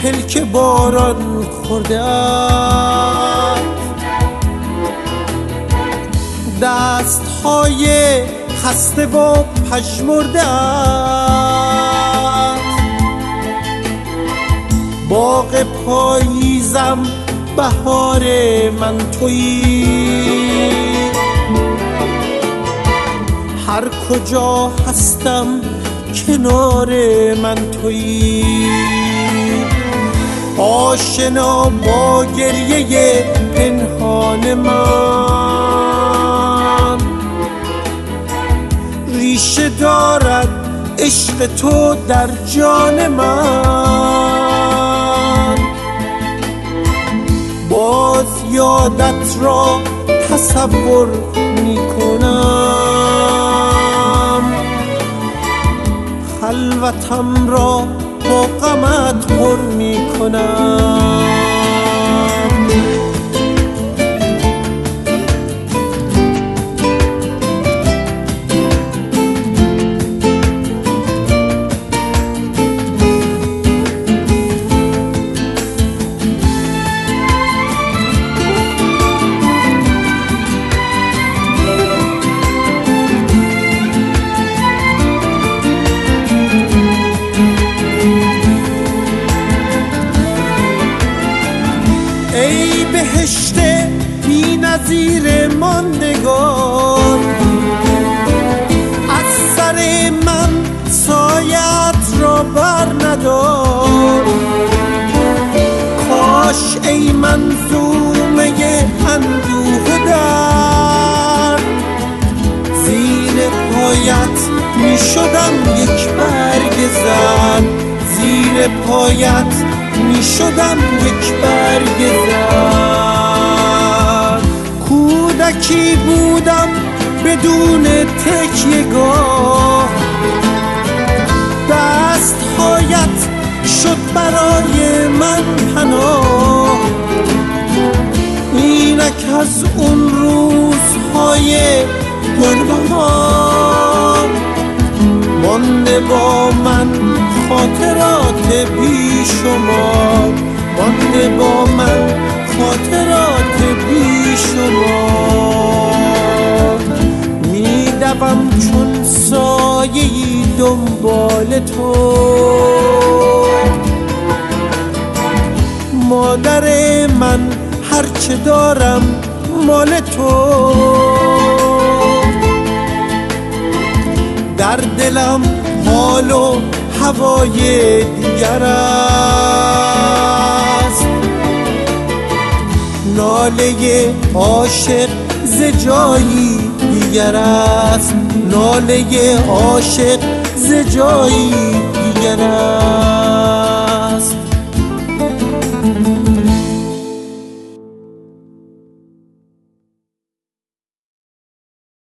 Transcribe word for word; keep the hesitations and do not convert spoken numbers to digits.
پلک باران خورده ات، دست های خسته و پژمرده ات، باغ پاییزم بهار من تویی، هر کجا هستم کنار من تویی، آشنا با گریه پنهان من، ریشه دارد عشق تو در جان من، باز یادت را تصور می کنم، خلوتم را با غمت پر می کنم. ای بهشت بی نظیر ماندگار، از سر من سایت را بر ندار، کاش ای منظومه اندوه در، زیر پایت می شدم یک برگ زر، زیر پایت می شدم یک برگ زر، کودکی بودم بدون تکیه‌گاه، دستهایت شد برای من پناه، اینک از اون روزهای گلبهار مانده با من خاطرات بی شمار، مانده با من خاطرات بی شمار، میدوم چون سایه‌ای دنبال تو، مادر من هرچه دارم مال تو، در دلم حال و هوای دیگر است، ناله عاشق ز جایی دیگر است، ناله عاشق ز جایی دیگر است.